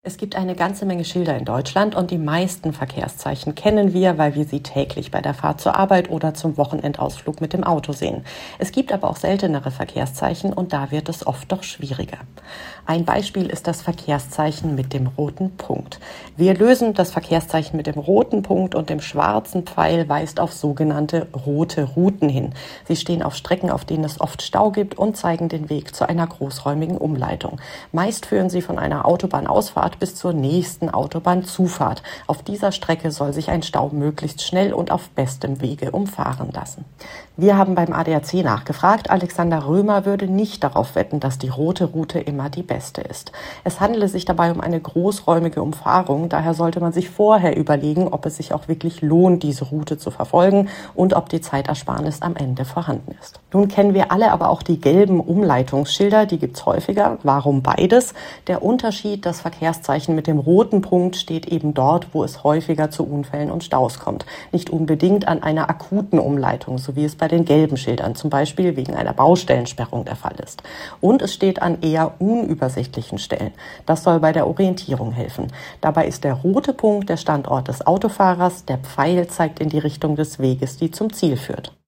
Es gibt eine ganze Menge Schilder in Deutschland und die meisten Verkehrszeichen kennen wir, weil wir sie täglich bei der Fahrt zur Arbeit oder zum Wochenendausflug mit dem Auto sehen. Es gibt aber auch seltenere Verkehrszeichen und da wird es oft doch schwieriger. Ein Beispiel ist das Verkehrszeichen mit dem roten Punkt. Wir lösen das Verkehrszeichen mit dem roten Punkt und dem schwarzen Pfeil weist auf sogenannte rote Routen hin. Sie stehen auf Strecken, auf denen es oft Stau gibt und zeigen den Weg zu einer großräumigen Umleitung. Meist führen sie von einer Autobahnausfahrt bis zur nächsten Autobahnzufahrt. Auf dieser Strecke soll sich ein Stau möglichst schnell und auf bestem Wege umfahren lassen. Wir haben beim ADAC nachgefragt. Alexander Römer würde nicht darauf wetten, dass die rote Route immer die beste ist. Es handele sich dabei um eine großräumige Umfahrung. Daher sollte man sich vorher überlegen, ob es sich auch wirklich lohnt, diese Route zu verfolgen und ob die Zeitersparnis am Ende vorhanden ist. Nun kennen wir alle aber auch die gelben Umleitungsschilder. Die gibt's häufiger. Warum beides? Der Unterschied, das Verkehrszeichen mit dem roten Punkt steht eben dort, wo es häufiger zu Unfällen und Staus kommt. Nicht unbedingt an einer akuten Umleitung, so wie es bei den gelben Schildern zum Beispiel wegen einer Baustellensperrung der Fall ist. Und es steht an eher unübersichtlichen Stellen. Das soll bei der Orientierung helfen. Dabei ist der rote Punkt der Standort des Autofahrers, der Pfeil zeigt in die Richtung des Weges, die zum Ziel führt.